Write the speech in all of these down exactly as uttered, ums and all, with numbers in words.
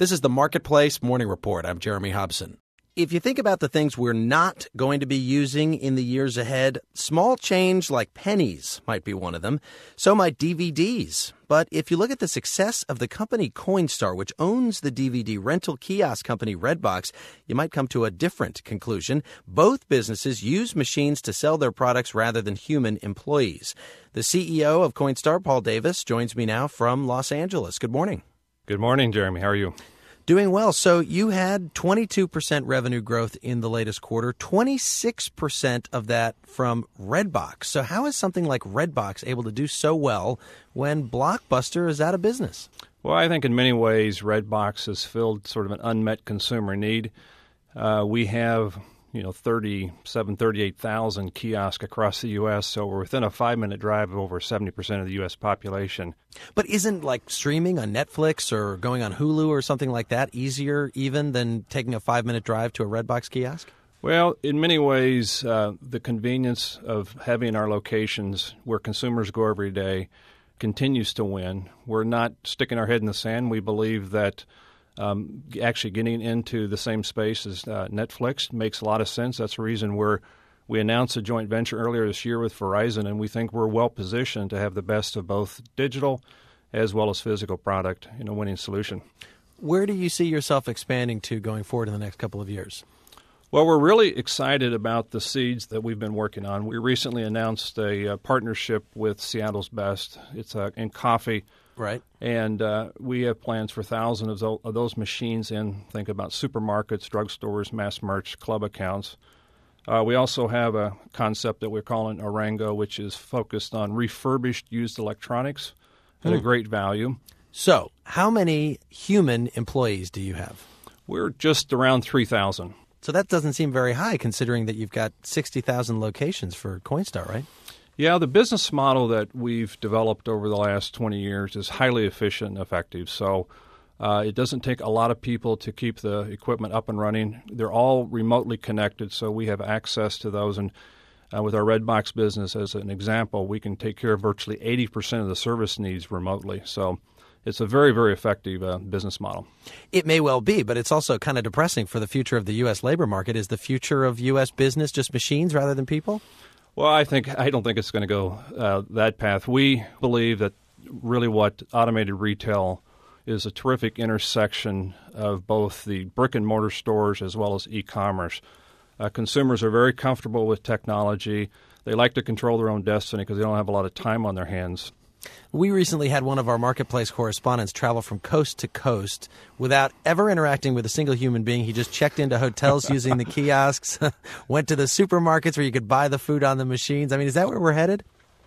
This is the Marketplace Morning Report. I'm Jeremy Hobson. If you think about the things we're not going to be using in the years ahead, small change like pennies might be one of them. So might D V Ds. But if you look at the success of the company Coinstar, which owns the D V D rental kiosk company Redbox, you might come to a different conclusion. Both businesses use machines to sell their products rather than human employees. The C E O of Coinstar, Paul Davis, joins me now from Los Angeles. Good morning. Good morning, Jeremy. How are you? Doing well. So you had twenty-two percent revenue growth in the latest quarter, twenty-six percent of that from Redbox. So how is something like Redbox able to do so well when Blockbuster is out of business? Well, I think in many ways Redbox has filled sort of an unmet consumer need. Uh, we have, you know, thirty-seven, thirty-eight thousand kiosks across the U S, so we're within a five-minute drive of over seventy percent of the U S population. But isn't like streaming on Netflix or going on Hulu or something like that easier even than taking a five-minute drive to a Redbox kiosk? Well, in many ways, uh, the convenience of having our locations where consumers go every day continues to win. We're not sticking our head in the sand. We believe that um, actually getting into the same space as uh, Netflix makes a lot of sense. That's the reason we're We announced a joint venture earlier this year with Verizon, and we think we're well positioned to have the best of both digital as well as physical product in a winning solution. Where do you see yourself expanding to going forward in the next couple of years? Well, we're really excited about the seeds that we've been working on. We recently announced a, uh partnership with Seattle's Best. It's uh, in coffee. Right. And uh, we have plans for thousands of those, of those machines in, think about supermarkets, drugstores, mass merch, club accounts. Uh, we also have a concept that we're calling Orango, which is focused on refurbished used electronics at hmm. a great value. So how many human employees do you have? We're just around three thousand. So that doesn't seem very high considering that you've got sixty thousand locations for Coinstar, right? Yeah, the business model that we've developed over the last twenty years is highly efficient and effective. So Uh, it doesn't take a lot of people to keep the equipment up and running. They're all remotely connected, so we have access to those. And uh, with our Redbox business, as an example, we can take care of virtually eighty percent of the service needs remotely. So it's a very, very effective uh, business model. It may well be, but it's also kind of depressing for the future of the U S labor market. Is the future of U S business just machines rather than people? Well, I think I don't think it's going to go uh, that path. We believe that really what automated retail is a terrific intersection of both the brick-and-mortar stores as well as e-commerce. Uh, consumers are very comfortable with technology. They like to control their own destiny because they don't have a lot of time on their hands. We recently had one of our marketplace correspondents travel from coast to coast without ever interacting with a single human being. He just checked into hotels using the kiosks, went to the supermarkets where you could buy the food on the machines. I mean, is that where we're headed?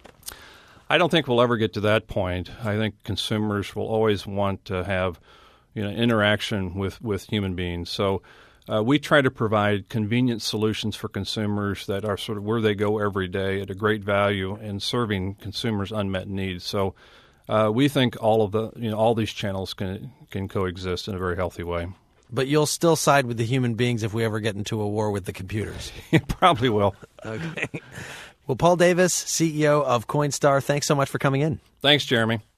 I don't think we'll ever get to that point. I think consumers will always want to have, you know, interaction with, with human beings. So uh, we try to provide convenient solutions for consumers that are sort of where they go every day at a great value and serving consumers' unmet needs. So uh, we think all of the, you know, all these channels can can coexist in a very healthy way. But you'll still side with the human beings if we ever get into a war with the computers. You probably will. Okay. Well, Paul Davis, C E O of Coinstar, thanks so much for coming in. Thanks, Jeremy.